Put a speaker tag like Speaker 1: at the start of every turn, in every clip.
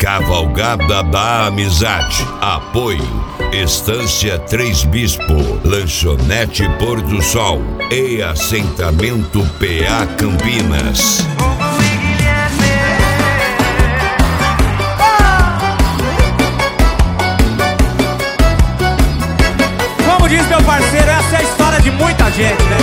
Speaker 1: Cavalgada da Amizade. Apoio Estância Três Bispo, Lanchonete Pôr do Sol e Assentamento PA Campinas.
Speaker 2: Como diz meu parceiro, essa é a história de muita gente, né?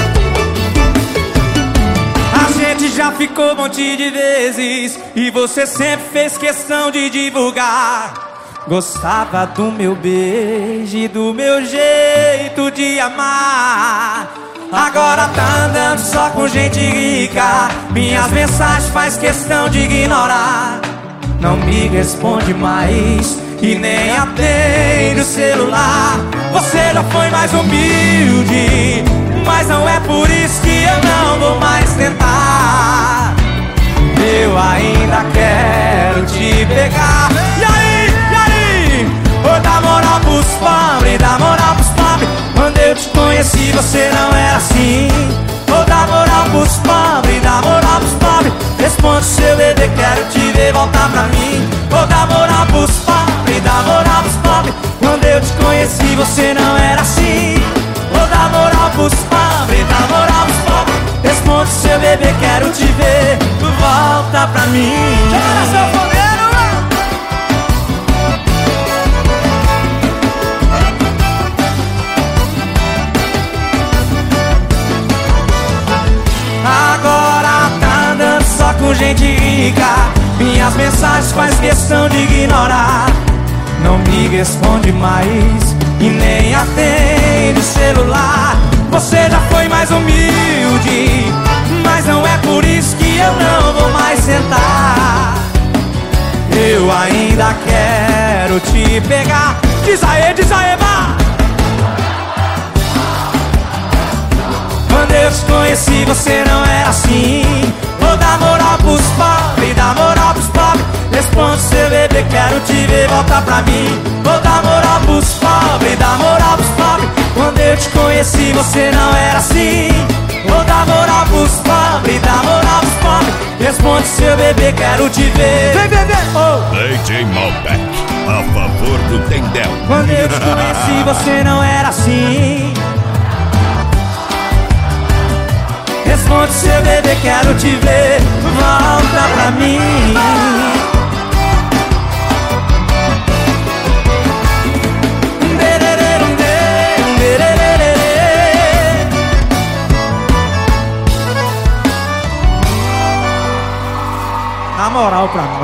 Speaker 2: A gente já ficou um monte de vezes e você sempre fez questão de divulgar. Gostava do meu beijo e do meu jeito de amar. Agora tá andando só com gente rica, minhas mensagens faz questão de ignorar. Não me responde mais e nem atende o celular. Você já foi mais humilde, mas não é por isso que eu não vou mais tentar. Eu ainda quero te pegar. E aí? Vou dar moral pros pobres, dar moral pros pobres. Quando eu te conheci você não era assim. Vou dar moral pros pobres, dar moral pros pobres. Responde seu bebê, quero te ver voltar pra mim. Vou dar moral pros pobres, dar moral pros pobres. Quando eu te conheci você não era assim. Vou dar moral pros pobres, dar moral pros pobres. Responde seu bebê, quero te ver volta pra mim. Chora, sanfoneiro! Agora tá andando só com gente rica, minhas mensagens faz questão de ignorar. Não me responde mais e nem atende o celular. Você já foi mais humilde, mas não é por isso que eu não vou mais sentar. Eu ainda quero te pegar. Diz aê, vá! Quando eu te conheci você não era assim. Vou dar moral pros pobres, dar moral pros pobres. Responde seu bebê, quero te ver voltar pra mim. Vou dar moral pros pobres, dar moral pros pobres. Quando eu te conheci você não era assim. Vou dar moral pros pobres, dar moral pros pobres. Responde seu bebê, quero te ver. Vem, bebê!
Speaker 1: DJ Malbec, a favor do Tendel.
Speaker 2: Quando eu te conheci você não era assim. Responde seu bebê, quero te ver volta pra mim. Dá moral pra nós.